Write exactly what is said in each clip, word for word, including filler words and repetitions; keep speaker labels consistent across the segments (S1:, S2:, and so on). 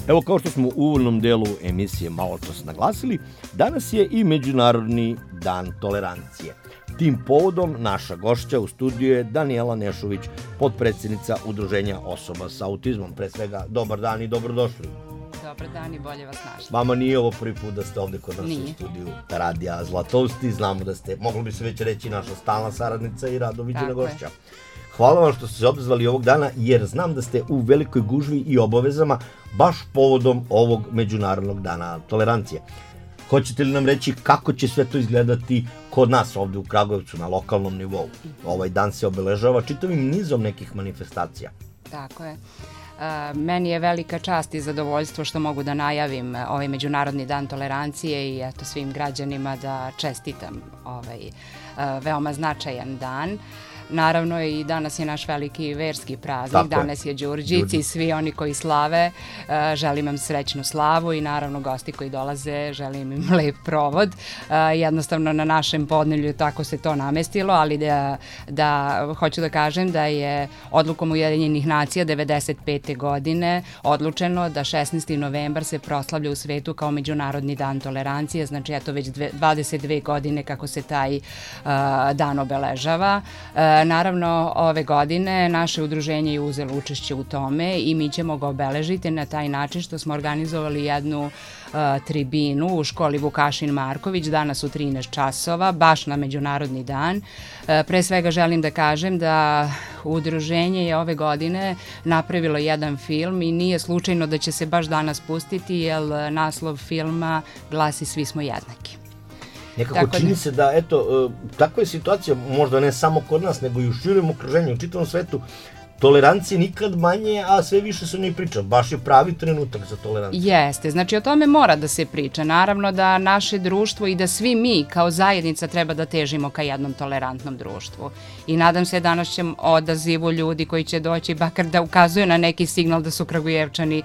S1: Evo, kao što smo u uvodnom delu emisije malo čas naglasili, danas je i Međunarodni dan tolerancije. Tim povodom naša gošća u studiju je Danijela Nešović, potpredsjednica Udruženja osoba sa autizmom. Pre svega, dobar dan i dobrodošli.
S2: Dobar dan i bolje vas našli.
S1: Vama nije ovo prvi put da ste ovde kod nas
S2: nije.
S1: U studiju Radija Zlatovsti. Znamo da ste, moglo bi se već reći, naša stalna saradnica i rado viđena gošća. Hvala vam što ste se odazvali ovog dana, jer znam da ste u velikoj gužvi i obavezama baš povodom ovog Međunarodnog dana tolerancije. Hoćete li nam reći kako će sve to izgledati kod nas ovde u Kragujevcu na lokalnom nivou? Ovaj dan se obeležava čitavim nizom nekih manifestacija.
S2: Tako je. Uh, meni je velika čast i zadovoljstvo što mogu da najavim ovaj Međunarodni dan tolerancije i eto svim građanima da čestitam ovaj uh, veoma značajan dan. Naravno i danas je naš veliki verski praznik, tako danas je Đurđic i svi oni koji slave, uh, želim vam srećnu slavu i naravno gosti koji dolaze, želim im lep provod. Uh, jednostavno na našem podneblju tako se to namestilo, ali da, da hoću da kažem da je odlukom Ujedinjenih nacija devedeset pete godine odlučeno da šesnaesti novembar se proslavlja u svetu kao Međunarodni dan tolerancije, znači eto već dvadeset dve godine kako se taj uh, dan obeležava. Uh, Naravno, ove godine naše udruženje je uzelo učešće u tome i mi ćemo ga obeležiti na taj način što smo organizovali jednu uh, tribinu u školi Vukašin Marković danas u trinaest časova, baš na Međunarodni dan. Uh, pre svega želim da kažem da udruženje je ove godine napravilo jedan film i nije slučajno da će se baš danas pustiti, jer naslov filma glasi Svi smo jednaki.
S1: Nekako tako čini da... se da, eto, takva je situacija, možda ne samo kod nas, nego i u širem okruženju, u čitavom svetu, tolerancije nikad manje, a sve više se ne priča. Baš je pravi trenutak za toleranciju.
S2: Jeste, znači o tome mora da se priča. Naravno da naše društvo i da svi mi kao zajednica treba da težimo ka jednom tolerantnom društvu. I nadam se danas će odazivu ljudi koji će doći, bakar da ukazuju na neki signal da su Kragujevčani,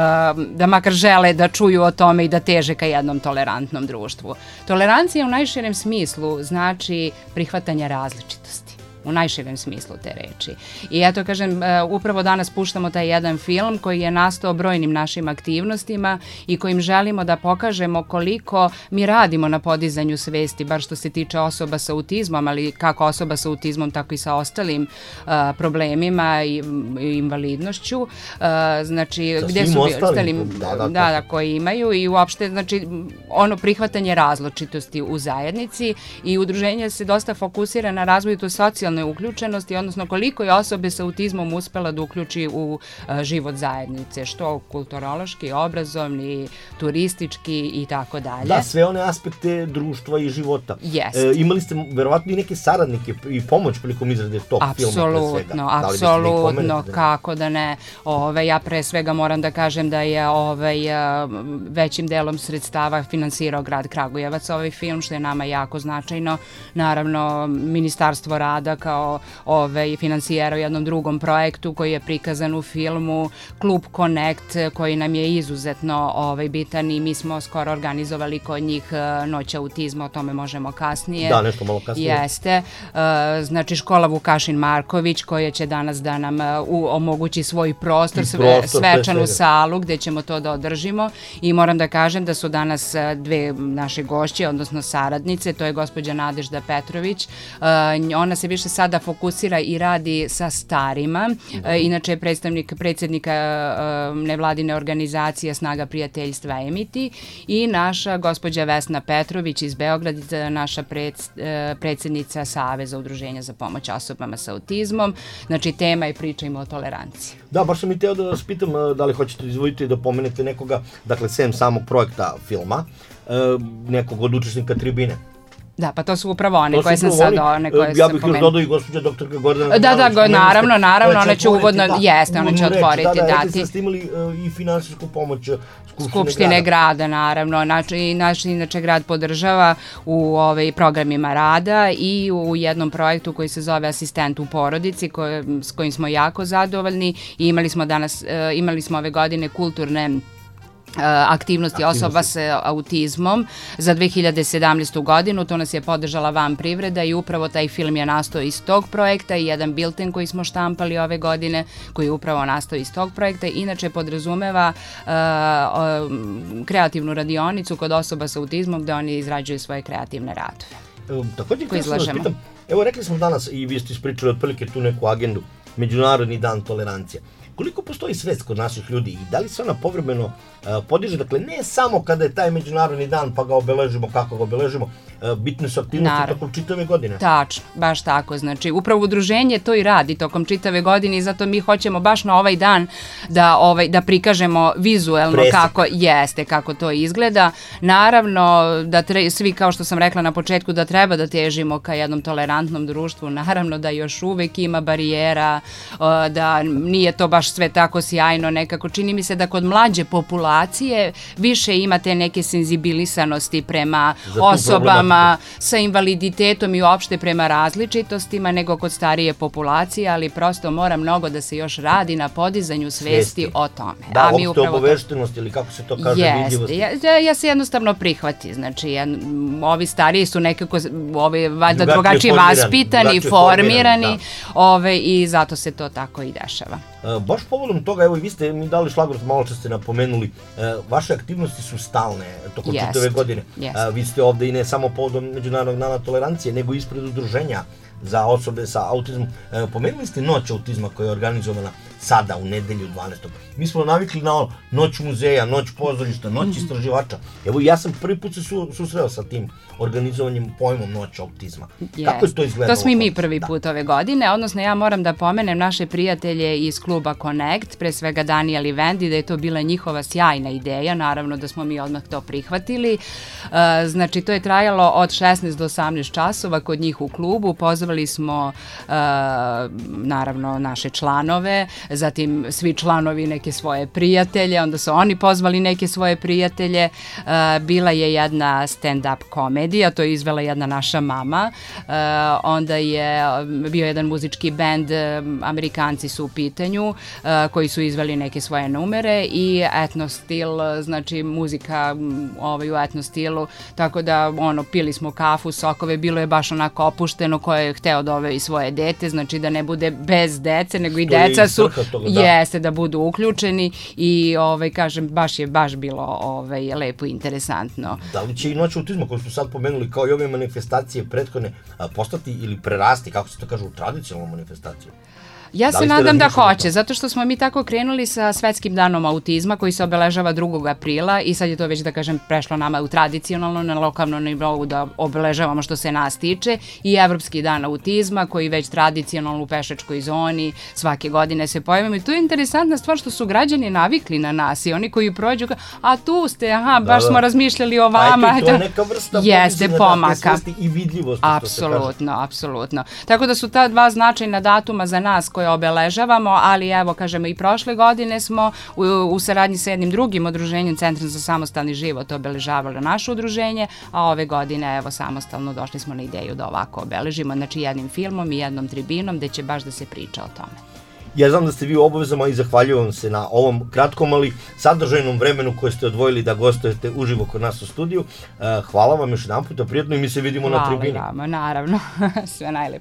S2: da makar žele da čuju o tome i da teže ka jednom tolerantnom društvu. Tolerancija u najširem smislu znači prihvatanje različitosti. U najširem smislu te reči. I eto, kažem, upravo danas puštamo taj jedan film koji je nastao brojnim našim aktivnostima i kojim želimo da pokažemo koliko mi radimo na podizanju svesti, bar što se tiče osoba sa autizmom, ali kako osoba sa autizmom, tako i sa ostalim uh, problemima i, i invalidnošću. Uh, znači,
S1: sa
S2: gde su
S1: ostalim,
S2: da,
S1: da, da,
S2: da, da, koji imaju i uopšte, znači, ono prihvatanje različitosti u zajednici i udruženje se dosta fokusira na razvoju to socijalne uključenosti, odnosno koliko je osobe sa autizmom uspela da uključi u uh, život zajednice, što kulturološki, obrazovni, turistički i tako dalje.
S1: Da, sve one aspekte društva i života.
S2: Jest.
S1: E, imali ste verovatno i neke saradnike i pomoć prilikom izrade tog filma pre svega.
S2: Apsolutno, apsolutno, kako da ne. Ove, ja pre svega moram da kažem da je ovaj, većim delom sredstava finansirao grad Kragujevac ovaj film, što je nama jako značajno. Naravno, Ministarstvo rada kao ovaj, finansijera u jednom drugom projektu koji je prikazan u filmu, Klub Connect koji nam je izuzetno ovaj, bitan i mi smo skoro organizovali kod njih Noć autizma, o tome možemo kasnije.
S1: Da, nešto malo kasnije.
S2: Jeste. Uh, znači škola Vukašin Marković koja će danas da nam uh, omogući svoj prostor, sve,
S1: prostor
S2: svečanu salu gde ćemo to da održimo i moram da kažem da su danas dve naše gošće, odnosno saradnice, to je gospođa Nadežda Petrović. Uh, ona se više sada fokusira i radi sa starima. E, inače je predstavnik predsjednika e, nevladine organizacije Snaga prijateljstva Emiti i naša gospođa Vesna Petrović iz Beograda, naša pred, e, predsjednica Saveza udruženja za pomoć osobama sa autizmom. Znači tema je Pričajmo o toleranciji.
S1: Da, baš sam i teo da vas pitam da li hoćete izvojiti da pomenete nekoga, dakle, sem samog projekta filma, e, nekog od učesnika tribine.
S2: Da, pa to su upravo one koje sam sad, one koje
S1: ja bih još dodao i gospođa doktorka Gordana.
S2: Da, da, go, naravno, naravno, ona će uvodno, da, jeste, ona će otvoriti,
S1: da, da,
S2: dati.
S1: Da, ste imali uh, i finansijsku pomoć Skupštine,
S2: Skupštine grada. grada, naravno, znači, i naš inače grad podržava u ovaj, programima rada i u jednom projektu koji se zove Asistent u porodici, koje, s kojim smo jako zadovoljni i imali smo danas, uh, imali smo ove godine kulturne aktivnosti osoba sa autizmom za dve hiljade sedamnaestu. godinu. To nas je podržala Van privreda i upravo taj film je nastao iz tog projekta i jedan bilten koji smo štampali ove godine koji je upravo nastao iz tog projekta. Inače podrazumeva uh, uh, kreativnu radionicu kod osoba sa autizmom gde oni izrađuju svoje kreativne radove.
S1: E, također, kada sam vas pitam, evo rekli smo danas i vi ste ispričali otprilike tu neku agendu, Međunarodni dan tolerancije. Koliko postoji svest kod naših ljudi i da li se ona povremeno uh, podiže, dakle ne samo kada je taj međunarodni dan pa ga obeležimo kako ga obeležimo, uh, bitne su aktivnosti tokom čitave godine.
S2: Tačno, baš tako, znači upravo udruženje to i radi tokom čitave godine i zato mi hoćemo baš na ovaj dan da, ovaj, da prikažemo vizuelno Presek. kako jeste, kako to izgleda. Naravno da tre, svi, kao što sam rekla na početku, da treba da težimo ka jednom tolerantnom društvu, naravno da još uvek ima barijera, uh, da nije to baš sve tako sjajno, nekako čini mi se da kod mlađe populacije više imate neke senzibilisanosti prema osobama sa invaliditetom i uopšte prema različitostima nego kod starije populacije, ali prosto mora mnogo da se još radi na podizanju svesti, svesti. o tome.
S1: Da, A mi upravo obaveštenost ili kako se to kaže,
S2: jest,
S1: vidljivosti.
S2: Ja, ja se jednostavno prihvati, znači ja, ovi stariji su nekako ovi, valjda drugačije vaspitani, formirani ove, i zato se to tako i dešava.
S1: Uh, baš povodom toga, evo i vi ste mi dali šlagvort, malo što ste napomenuli, uh, vaše aktivnosti su stalne tokom
S2: yes.
S1: čitave godine.
S2: Yes.
S1: Uh, vi ste ovde i ne samo povodom Međunarodnog dana tolerancije, nego ispred udruženja za osobe sa autizmom. Uh, pomenuli ste Noć autizma koja je organizovana sada u nedelju dvanaestog. Mi smo navikli na Noć muzeja, Noć pozorišta, Noć istraživača. Evo ja sam prvi put se su, susreo sa tim organizovanjem pojmom Noć autizma.
S2: Yes.
S1: Kako je to izgledalo?
S2: To smo i mi prvi put da. ove godine, odnosno ja moram da pomenem naše prijatelje iz kluba Connect, pre svega Daniel i Vendi, da je to bila njihova sjajna ideja, naravno da smo mi odmah to prihvatili. Uh, znači to je trajalo od šesnaest do osamnaest časova kod njih u klubu, pozvali smo uh, naravno naše članove, zatim svi članovi neke svoje prijatelje, onda su oni pozvali neke svoje prijatelje, uh, bila je jedna stand-up komedija, to je izvela jedna naša mama, uh, onda je bio jedan muzički bend, Amerikanci su u pitanju, uh, koji su izveli neke svoje numere i etno stil, znači muzika ovaj, u etno stilu, tako da ono, pili smo kafu, sokove, bilo je baš onako opušteno, ko je hteo da ove i svoje dete, znači da ne bude bez dece, nego i deca su,
S1: toga, da.
S2: jeste da budu uključeni i ovaj, kažem, baš je baš bilo ovaj, lepo i interesantno.
S1: Da li će i Noć autizma, koju smo sad pomenuli, kao i ove manifestacije prethodne, postati ili prerasti, kako se to kaže, u tradicionalnu manifestaciju?
S2: Ja se nadam da hoće, zato što smo mi tako krenuli sa Svetskim danom autizma koji se obeležava drugog aprila i sad je to već, da kažem, prešlo nama u tradicionalno, na lokalnom nivou da obeležavamo što se nas tiče i Evropski dan autizma koji već tradicionalno u pešačkoj zoni svake godine se pojavimo i to je interesantna stvar što su građani navikli na nas i oni koji prođu, a tu ste, aha, baš da, da. smo razmišljali o vama.
S1: A eto, to je neka vrsta
S2: jeste pomaka.
S1: I vidljivosti.
S2: Apsolutno, apsolutno. Tako da su ta dva značajna datuma za nas koje obeležavamo, ali evo, kažemo, i prošle godine smo u, u saradnji sa jednim drugim udruženjem, Centrom za samostalni život, obeležavali naše udruženje, a ove godine, evo, samostalno došli smo na ideju da ovako obeležimo, znači jednim filmom i jednom tribinom, gde će baš da se priča o tome.
S1: Ja znam da ste vi u obavezama i zahvaljujem se na ovom kratkom, ali sadržajnom vremenu koje ste odvojili da gostujete uživo kod nas u studiju. Hvala vam još jedan puta, prijatno i mi se vidimo
S2: Hvala
S1: na tribini.
S2: Hvala vama, naravno. Sve najlepše.